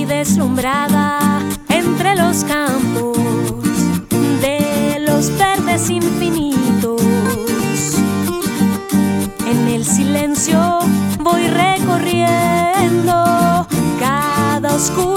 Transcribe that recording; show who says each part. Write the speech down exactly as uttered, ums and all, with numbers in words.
Speaker 1: deslumbrada entre los campos de los verdes infinitos. En el silencio voy recorriendo cada oscuro